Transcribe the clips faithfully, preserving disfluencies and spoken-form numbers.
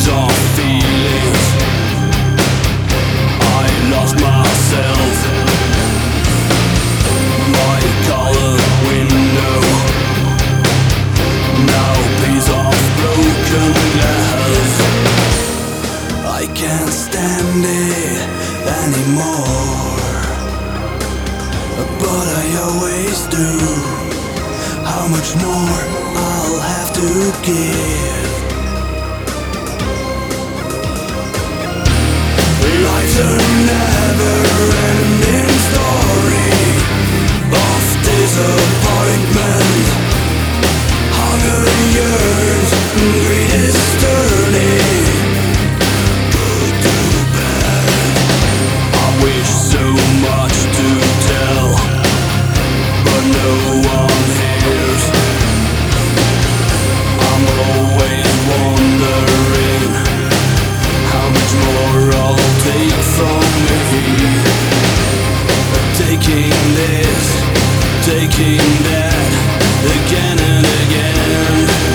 of feelings. I lost myself. My colored window, now piece of broken glass. I can't stand it anymore, but I always do. How much more I'll have to give? Life's a never-ending story of disappointment. Hunger yearns, greed is turning good to bad. I wish so much to tell, but no one hears. I'm always wondering how much more I'll take from me. Taking this, taking that, again and again.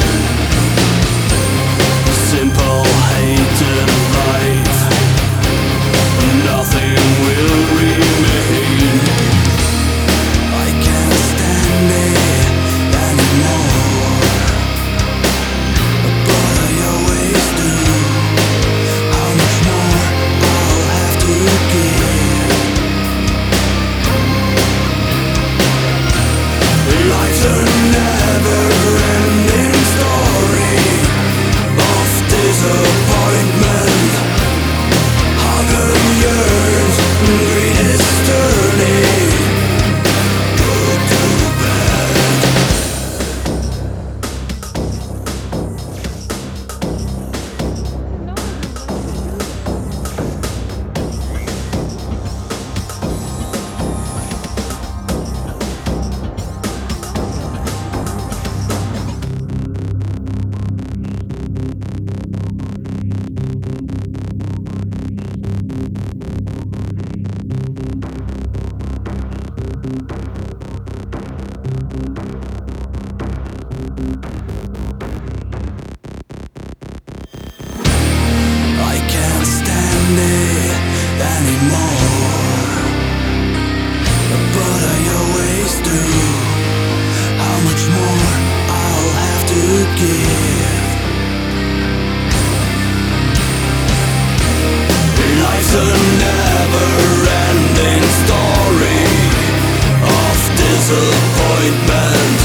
Simple hated life, nothing will remain. I can't stand it anymore, but I always do. How much more I'll have to give? Life's a never-ending story of disappointment. Hunger yearns, greed is turning good to bad. I can't stand it anymore, but I always do. How much more I'll have to give? Life's a never-ending story of disappointment.